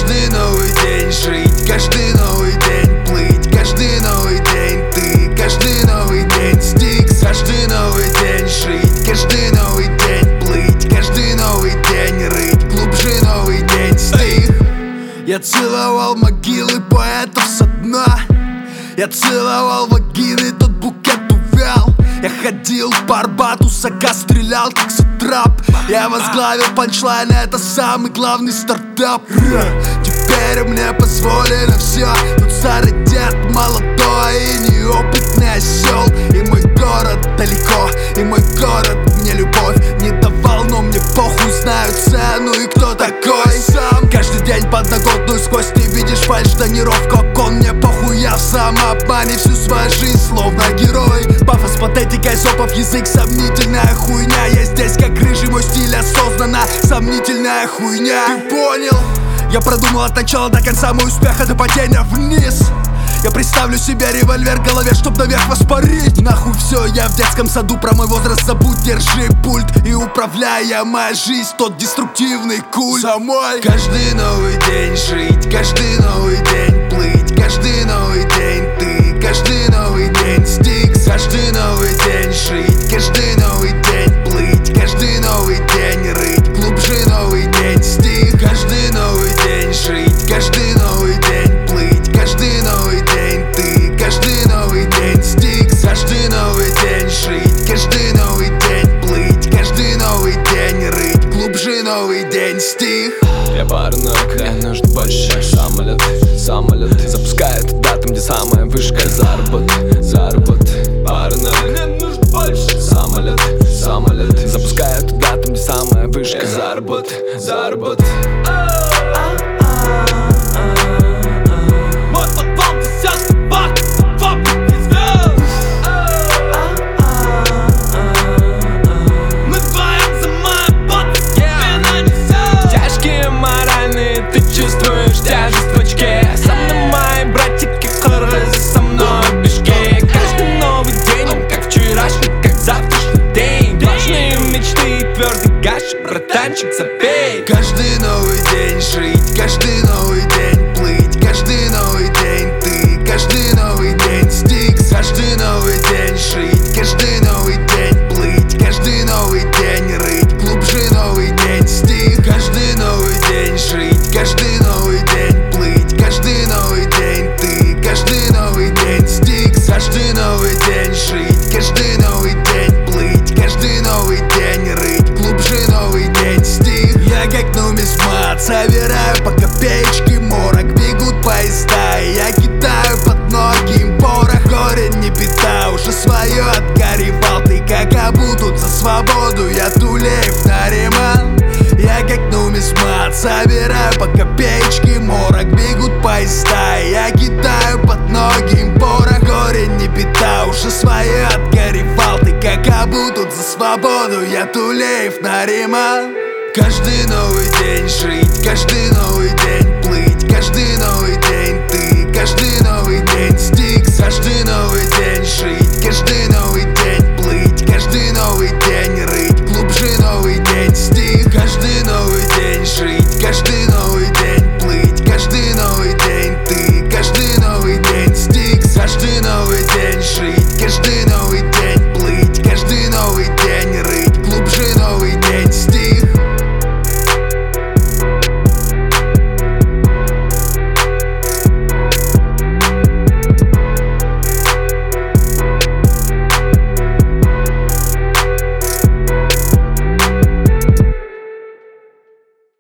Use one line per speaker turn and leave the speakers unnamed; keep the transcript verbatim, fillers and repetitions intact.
Каждый новый день жить, каждый новый день плыть, каждый новый день ты, каждый новый день стикс. Каждый новый день жить, каждый новый день плыть, каждый новый день рыть, глубже новый день стих. Я целовал могилы поэтов со дна, я целовал вагины, тот букет увял. Я ходил по Арбату, Сака стрелял как сатрап. Я возглавил панчлайн, это самый главный стартап. Теперь мне позволено все. Тут старый дед, молодой и неопытный осел. И мой город далеко, и мой город мне любовь не давал, но мне похуй, знаю цену и кто такой сам. Каждый день подноготную сквозь ты видишь фальшь, тонировку окон. Мне похуй, я в самообмане всю свою жизнь словно герой. Пафос, патетика, зопов, язык, сомнительная хуйня. Я здесь как рыжий, мой стиль осознанно сомнительная хуйня. Ты понял? Я продумал от начала до конца мой успех, до падения вниз. Я представлю себе револьвер в голове, чтоб наверх воспарить. Нахуй все, я в детском саду, про мой возраст забудь. Держи пульт и управляя моя жизнь, тот деструктивный культ самой. Каждый новый день жить, каждый новый день плыть, каждый новый день ты, каждый новый день стикс. Каждый новый день жить, каждый новый день плыть, каждый новый день рыть, глубже новый день стих. Каждый новый день жить, каждый новый день плыть, каждый новый день ты, каждый новый день стикс. Каждый новый день жить, каждый новый день плыть, каждый новый день рыть, глубже новый день стих.
Я параноик, мне нужно больше. Самолет, самолет запускает туда, там где самая вышка. Заработок, заработок, параноик, мне нужно больше. Самолет, самолет запускает туда, там где самая вышка. Заработок, заработок. Ты чувствуешь тяжесть в очке. Со мной мои братики хорозы, со мной в пешке. Каждый новый день, он как вчерашний, как завтрашний день. Влажные мечты и твердый гаш, братанчик, запей.
Каждый новый день жить, каждый новый день плыть, каждый новый день ты, каждый новый день стикс. Каждый новый день жить, каждый новый день плыть, каждый новый день рыть, глубже новый день стих. Каждый новый день жить, каждый новый день плыть, каждый новый день ты, каждый новый день стикс. Каждый новый день жить, каждый новый день плыть, каждый новый день рыть, глубже новый день стих. Я как нумизмат, собираю по копеечке морок, бегут поезда, и я кидаю под ноги им порох. Корень не беда, уже свое отгоревал. Ты как обутут за свободу, я Тулеев Нариман. Я как нумизмат, собираю по копеечке морок, бегут поезда, и я кидаю под ноги им порох. Корень не беда, уже свое отгоревал. Ты как обутут за свободу, я Тулеев Нариман. Каждый новый день жить, каждый новый день